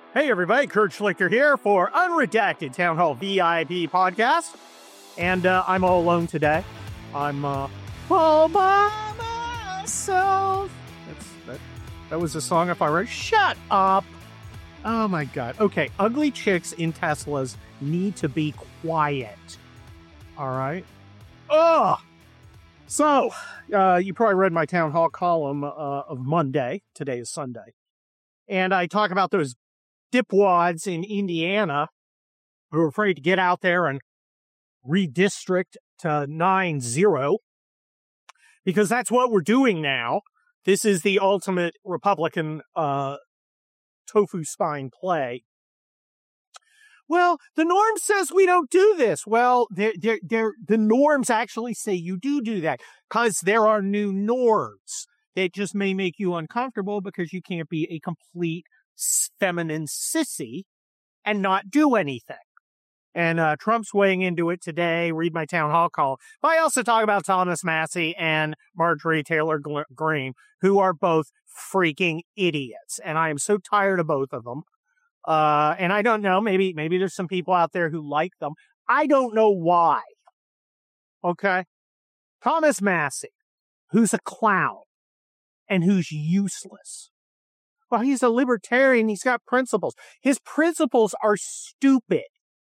Hey everybody, Kurt Schlichter here for Unredacted Town Hall VIP podcast. And I'm all alone today. I'm all by myself. That was a song if I wrote. Shut up. Oh my God. Okay, ugly chicks in Teslas need to be quiet. All right? Ugh. So, you probably read my town hall column of Monday. Today is Sunday. And I talk about those dipwads in Indiana who are afraid to get out there and redistrict to 9-0, because that's what we're doing now. This is the ultimate Republican tofu spine play. Well, the norm says we don't do this. Well, the norms actually say you do that, because there are new norms that just may make you uncomfortable because you can't be a complete feminine sissy and not do anything. And Trump's weighing into it today. Read my town hall call. But I also talk about Thomas Massie and Marjorie Taylor Greene, who are both freaking idiots. And I am so tired of both of them. And I don't know, maybe there's some people out there who like them. I don't know why. Okay? Thomas Massie, who's a clown and who's useless. Well, he's a libertarian. He's got principles. His principles are stupid.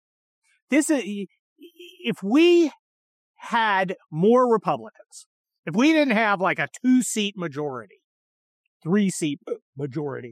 If we had more Republicans, if we didn't have like a 2-seat majority, 3-seat majority,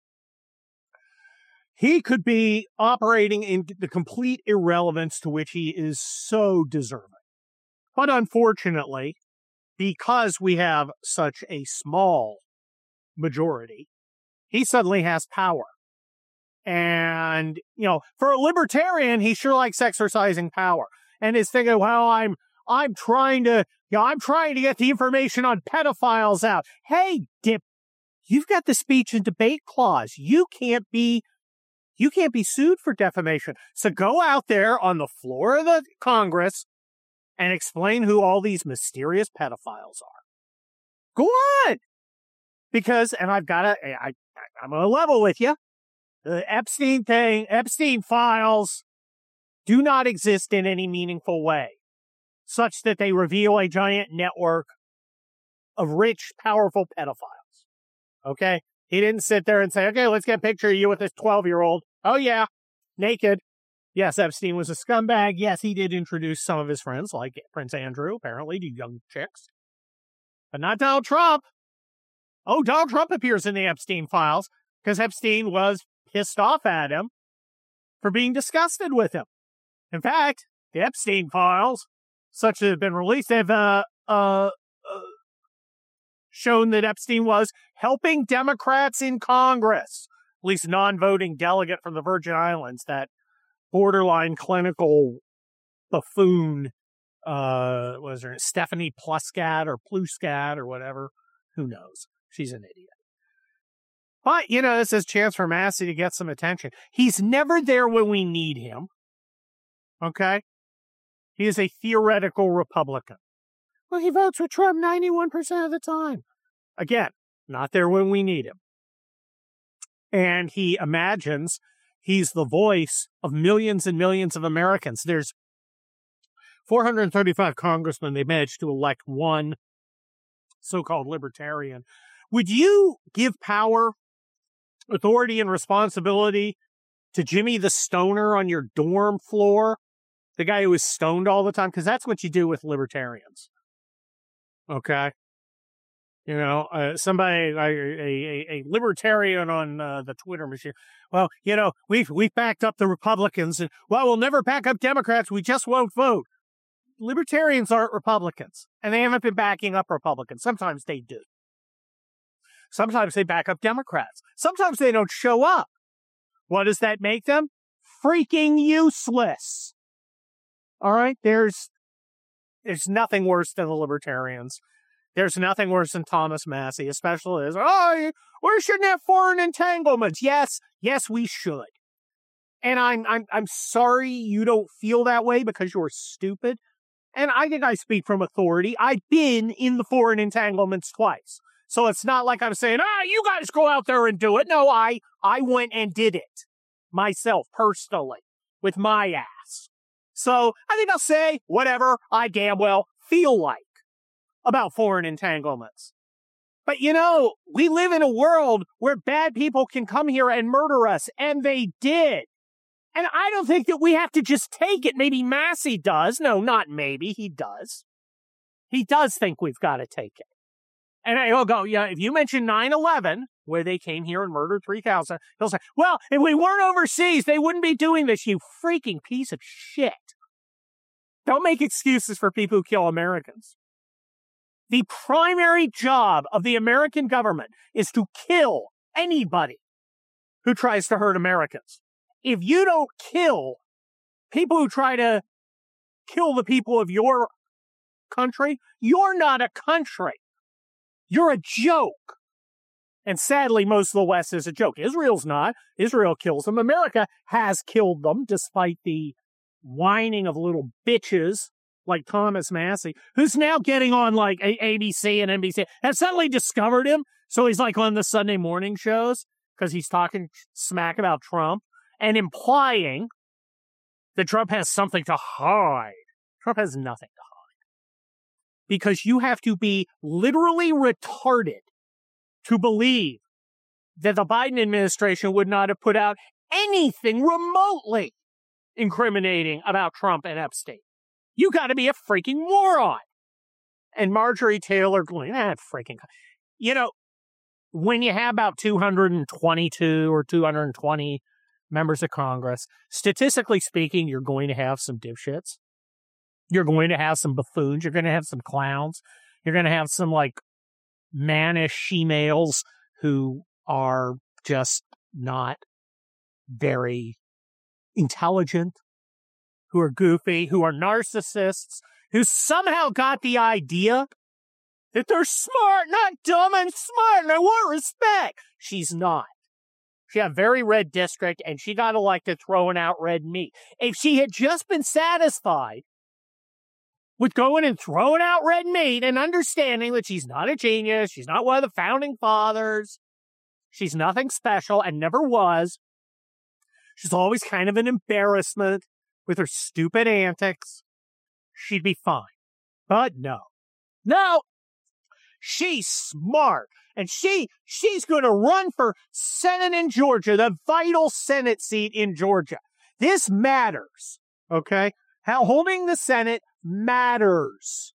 he could be operating in the complete irrelevance to which he is so deserving. But unfortunately, because we have such a small majority, he suddenly has power. And, for a libertarian, he sure likes exercising power. And is thinking, well, I'm trying to get the information on pedophiles out. Hey, you've got the speech and debate clause. You can't be sued for defamation. So go out there on the floor of the Congress and explain who all these mysterious pedophiles are. Go on. Because, and I'm going to level with you. The Epstein files do not exist in any meaningful way, such that they reveal a giant network of rich, powerful pedophiles. Okay? He didn't sit there and say, okay, let's get a picture of you with this 12-year-old. Oh, yeah, naked. Yes, Epstein was a scumbag. Yes, he did introduce some of his friends, like Prince Andrew, apparently, to young chicks. But not Donald Trump. Oh, Donald Trump appears in the Epstein files because Epstein was pissed off at him for being disgusted with him. In fact, the Epstein files, such that have been released, have shown that Epstein was helping Democrats in Congress, at least non-voting delegate from the Virgin Islands, that borderline clinical buffoon, was her Stephanie Pluscat or Pluscat or whatever. Who knows? She's an idiot. But, this is a chance for Massie to get some attention. He's never there when we need him. Okay? He is a theoretical Republican. Well, he votes with Trump 91% of the time. Again, not there when we need him. And he imagines he's the voice of millions and millions of Americans. There's 435 congressmen. They managed to elect one so-called libertarian. Would you give power, authority, and responsibility to Jimmy the Stoner on your dorm floor? The guy who is stoned all the time? Because that's what you do with libertarians. Okay? Somebody, a libertarian on the Twitter machine. Well, we've backed up the Republicans, and, we'll never back up Democrats. We just won't vote. Libertarians aren't Republicans, and they haven't been backing up Republicans. Sometimes they do. Sometimes they back up Democrats. Sometimes they don't show up. What does that make them? Freaking useless. All right? There's nothing worse than the libertarians. There's nothing worse than Thomas Massie, especially as, we shouldn't have foreign entanglements. Yes, we should. And I'm sorry you don't feel that way because you're stupid. And I think I speak from authority. I've been in the foreign entanglements twice. So it's not like I'm saying, you guys go out there and do it. No, I went and did it. myself personally with my ass. So I think I'll say whatever I damn well feel like about foreign entanglements. But we live in a world where bad people can come here and murder us, and they did. And I don't think that we have to just take it. Maybe Massey does. No, not maybe. He does. He does think we've got to take it. And he'll go, if you mention 9/11, where they came here and murdered 3,000, he'll say, well, if we weren't overseas, they wouldn't be doing this, you freaking piece of shit. Don't make excuses for people who kill Americans. The primary job of the American government is to kill anybody who tries to hurt Americans. If you don't kill people who try to kill the people of your country, you're not a country. You're a joke. And sadly, most of the West is a joke. Israel's not. Israel kills them. America has killed them, despite the whining of little bitches like Thomas Massey, who's now getting on like ABC and NBC, have suddenly discovered him. So he's like on the Sunday morning shows because he's talking smack about Trump and implying that Trump has something to hide. Trump has nothing to hide. Because you have to be literally retarded to believe that the Biden administration would not have put out anything remotely incriminating about Trump and Epstein. You got to be a freaking moron. And Marjorie Taylor Greene, when you have about 222 or 220 members of Congress, statistically speaking, you're going to have some dipshits. You're going to have some buffoons. You're going to have some clowns. You're going to have some mannish she-males who are just not very intelligent, who are goofy, who are narcissists, who somehow got the idea that they're smart, not dumb and smart, and I want respect. She's not. She had a very red district, and she got elected throwing out red meat. If she had just been satisfied with going and throwing out red meat and understanding that she's not a genius, she's not one of the founding fathers, she's nothing special and never was, she's always kind of an embarrassment with her stupid antics, she'd be fine. But no, she's smart. And she's going to run for Senate in Georgia, the vital Senate seat in Georgia. This matters, okay? How holding the Senate matters.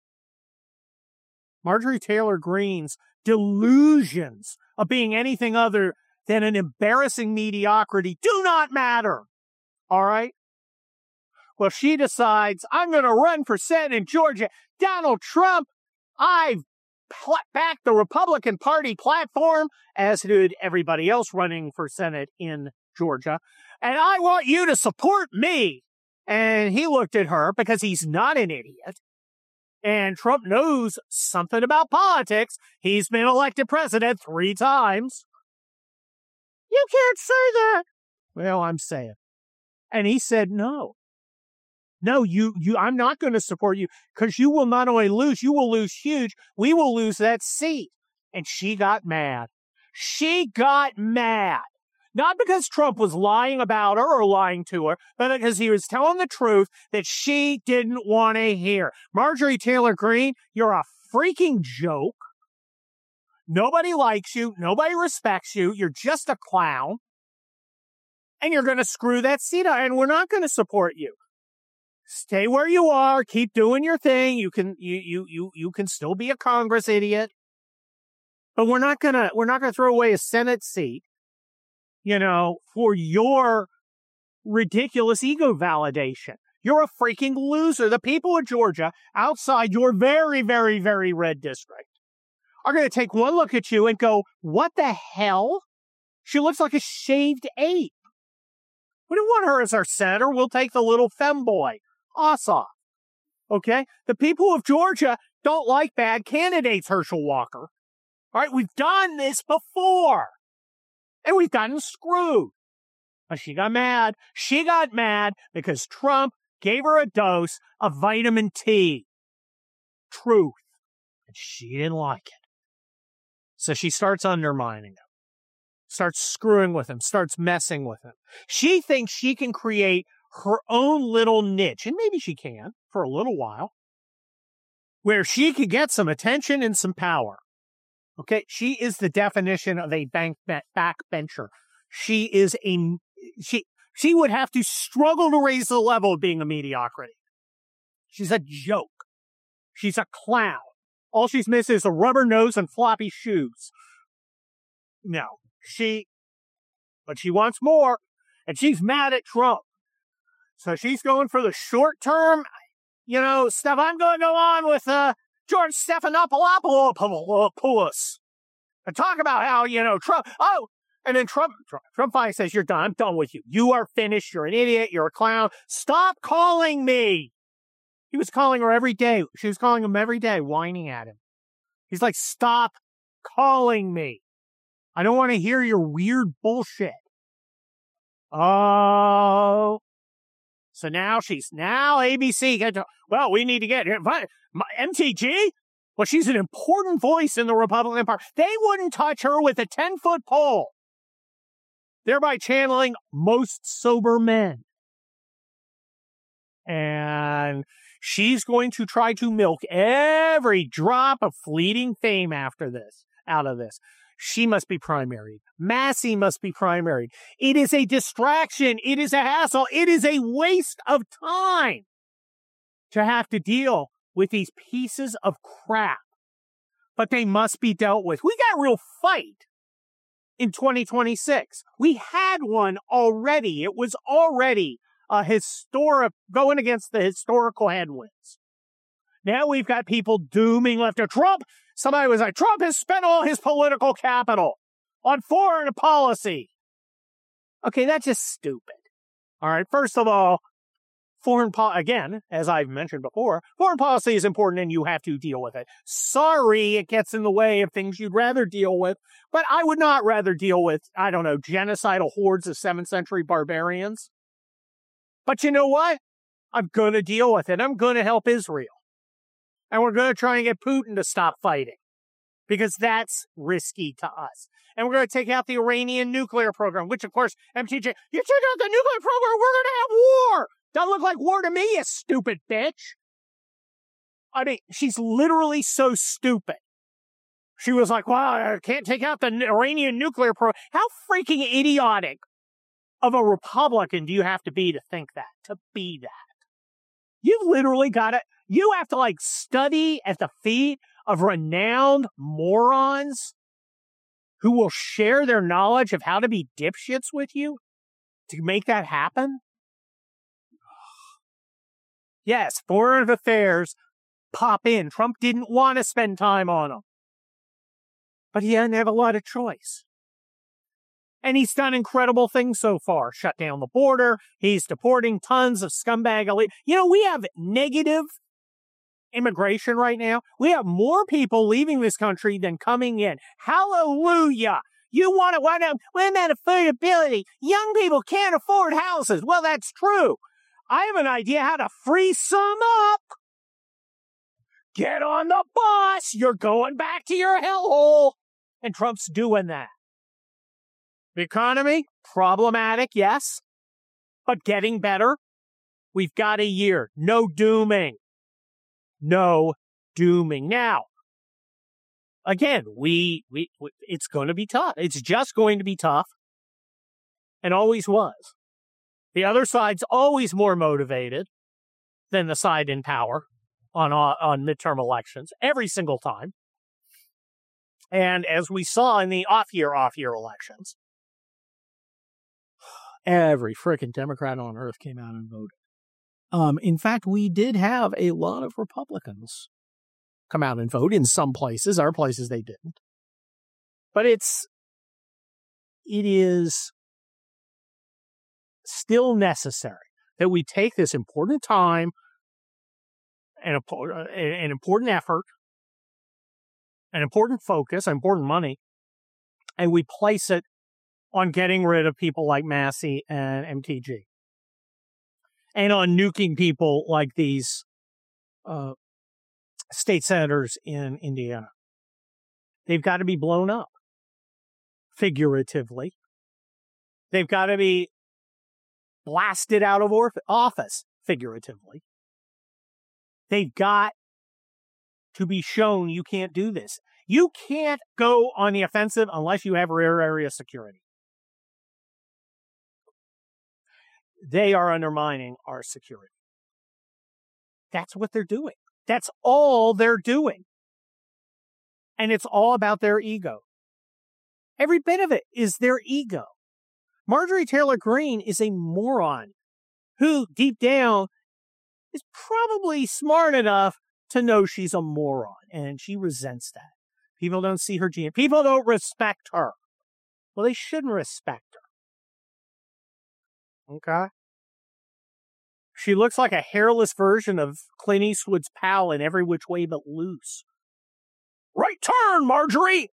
Marjorie Taylor Greene's delusions of being anything other than an embarrassing mediocrity do not matter, all right? Well, she decides, I'm going to run for Senate in Georgia. Donald Trump, I've backed the Republican Party platform, as did everybody else running for Senate in Georgia, and I want you to support me. And he looked at her because he's not an idiot. And Trump knows something about politics. He's been elected president 3 times. You can't say that. Well, I'm saying. And he said, no, I'm not going to support you because you will not only lose, you will lose huge. We will lose that seat. And she got mad. She got mad. Not because Trump was lying about her or lying to her, but because he was telling the truth that she didn't want to hear. Marjorie Taylor Greene, you're a freaking joke. Nobody likes you. Nobody respects you. You're just a clown. And you're going to screw that seat up, and we're not going to support you. Stay where you are. Keep doing your thing. You can still be a Congress idiot, but we're not gonna throw away a Senate seat, for your ridiculous ego validation. You're a freaking loser. The people of Georgia, outside your very, very, very red district, are going to take one look at you and go, "What the hell? She looks like a shaved ape. We don't want her as our senator. We'll take the little femboy." Ossoff. Okay? The people of Georgia don't like bad candidates, Herschel Walker. All right? We've done this before. And we've gotten screwed. But she got mad. She got mad because Trump gave her a dose of vitamin T. Truth. And she didn't like it. So she starts undermining him. starts screwing with him, starts messing with him. She thinks she can create her own little niche, and maybe she can for a little while, where she could get some attention and some power. Okay, she is the definition of a backbencher. She would have to struggle to raise the level of being a mediocrity. She's a joke. She's a clown. All she's missing is a rubber nose and floppy shoes. No, but she wants more, and she's mad at Trump. So she's going for the short term, stuff. I'm going to go on with George Stephanopoulos and talk about how, Trump. Oh, and then Trump finally says, "You're done. I'm done with you. You are finished. You're an idiot. You're a clown. Stop calling me." He was calling her every day. She was calling him every day, whining at him. He's like, "Stop calling me. I don't want to hear your weird bullshit." Oh. So now ABC, well, we need to get MTG? Well, she's an important voice in the Republican Party. They wouldn't touch her with a 10-foot pole, thereby channeling most sober men. And she's going to try to milk every drop of fleeting fame out of this. She must be primaried. Massey must be primaried. It is a distraction. It is a hassle. It is a waste of time to have to deal with these pieces of crap. But they must be dealt with. We got a real fight in 2026. We had one already. It was already a going against the historical headwinds. Now we've got people dooming left of Trump. Somebody was like, Trump has spent all his political capital on foreign policy. Okay, that's just stupid. All right, first of all, again, as I've mentioned before, foreign policy is important and you have to deal with it. Sorry, it gets in the way of things you'd rather deal with, but I would not rather deal with, genocidal hordes of 7th century barbarians. But you know what? I'm going to deal with it. I'm going to help Israel. And we're going to try and get Putin to stop fighting, because that's risky to us. And we're going to take out the Iranian nuclear program, which, of course, MTJ, you took out the nuclear program, we're going to have war. Doesn't look like war to me, you stupid bitch. I mean, she's literally so stupid. She was like, well, I can't take out the Iranian nuclear program. How freaking idiotic of a Republican do you have to be to be that? You've literally got to... You have to study at the feet of renowned morons who will share their knowledge of how to be dipshits with you to make that happen. Yes, foreign affairs pop in. Trump didn't want to spend time on them, but he didn't have a lot of choice. And he's done incredible things so far. Shut down the border. He's deporting tons of scumbag elite. We have negative immigration right now. We have more people leaving this country than coming in. Hallelujah. You want to wind up with that affordability. Young people can't afford houses. Well, that's true. I have an idea how to free some up. Get on the bus. You're going back to your hellhole. And Trump's doing that. The economy, problematic, yes, but getting better. We've got a year. No dooming. No dooming. Now, again, it's going to be tough. It's just going to be tough. And always was. The other side's always more motivated than the side in power on midterm elections, every single time. And as we saw in the off-year elections, every frickin' Democrat on earth came out and voted. In fact, we did have a lot of Republicans come out and vote in some places. Other places they didn't. But it is still necessary that we take this important time and an important effort, an important focus, important money, and we place it on getting rid of people like Massey and MTG. And on nuking people like these state senators in Indiana. They've got to be blown up. figuratively. They've got to be blasted out of office, figuratively. They've got to be shown you can't do this. You can't go on the offensive unless you have rear area security. They are undermining our security. That's what they're doing. That's all they're doing. And it's all about their ego. Every bit of it is their ego. Marjorie Taylor Greene is a moron who, deep down, is probably smart enough to know she's a moron. And she resents that. People don't see her genius. People don't respect her. Well, they shouldn't respect her. Okay? She looks like a hairless version of Clint Eastwood's pal in Every Which Way But Loose. Right turn, Marjorie!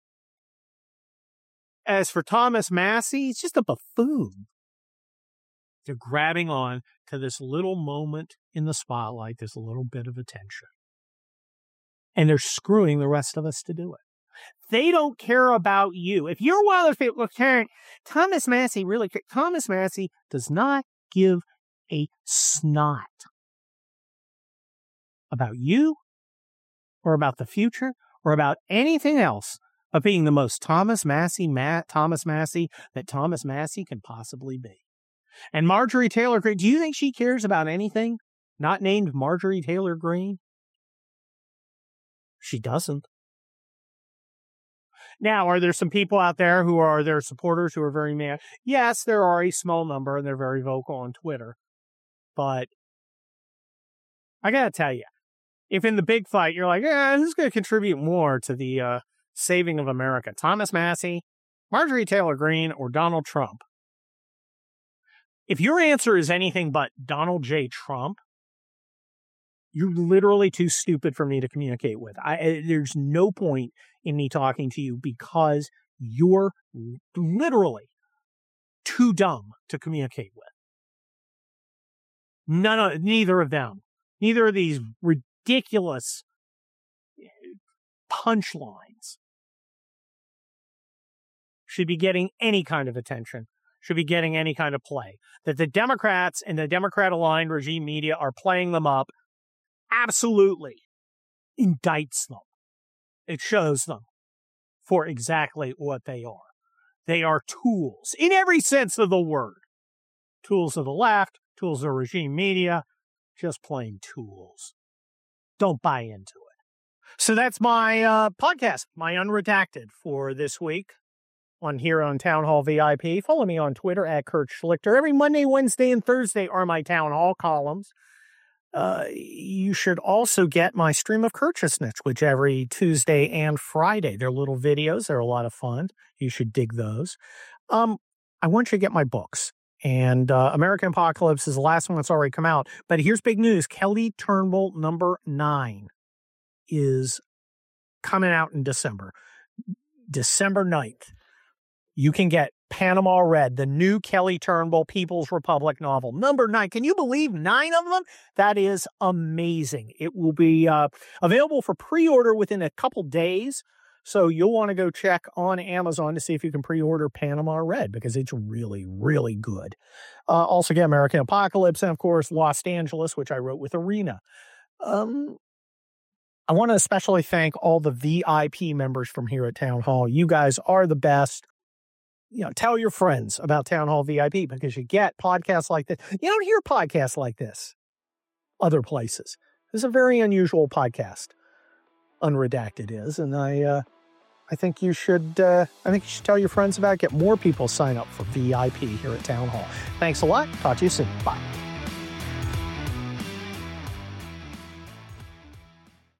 As for Thomas Massie, he's just a buffoon. They're grabbing on to this little moment in the spotlight, this little bit of attention. And they're screwing the rest of us to do it. They don't care about you. If you're one of those people, Thomas Massie really cares. Thomas Massie does not give a snot about you or about the future or about anything else of being the most Thomas Massie that Thomas Massie can possibly be. And Marjorie Taylor Greene, do you think she cares about anything not named Marjorie Taylor Greene? She doesn't. Now, are there some people out there who are their supporters who are very mad? Yes, there are a small number, and they're very vocal on Twitter. But I got to tell you, if in the big fight, you're like, who's going to contribute more to the saving of America? Thomas Massie, Marjorie Taylor Greene, or Donald Trump? If your answer is anything but Donald J. Trump, you're literally too stupid for me to communicate with. There's no point in me talking to you because you're literally too dumb to communicate with. Neither of them. Neither of these ridiculous punchlines should be getting any kind of attention, should be getting any kind of play. That the Democrats and the Democrat-aligned regime media are playing them up absolutely indicts them. It shows them for exactly what they are. They are tools, in every sense of the word. Tools of the left, tools of regime media, just plain tools. Don't buy into it. So that's my podcast, my Unredacted for this week here on Town Hall VIP. Follow me on Twitter at Kurt Schlichter. Every Monday, Wednesday, and Thursday are my Town Hall columns. You should also get my Stream of Courteousness, which every Tuesday and Friday. They're little videos. They're a lot of fun. You should dig those. I want you to get my books. And American Apocalypse is the last one that's already come out. But here's big news. Kelly Turnbull #9 is coming out in December. December 9th. You can get Panama Red, the new Kelly Turnbull People's Republic novel. #9. Can you believe 9 of them? That is amazing. It will be available for pre-order within a couple days. So you'll want to go check on Amazon to see if you can pre-order Panama Red because it's really, really good. Also get American Apocalypse and, of course, Los Angeles, which I wrote with Arena. I want to especially thank all the VIP members from here at Town Hall. You guys are the best. Tell your friends about Town Hall VIP because you get podcasts like this. You don't hear podcasts like this other places. This is a very unusual podcast. Unredacted is, and I think you should tell your friends about it. Get more people sign up for VIP here at Town Hall. Thanks a lot. Talk to you soon. Bye.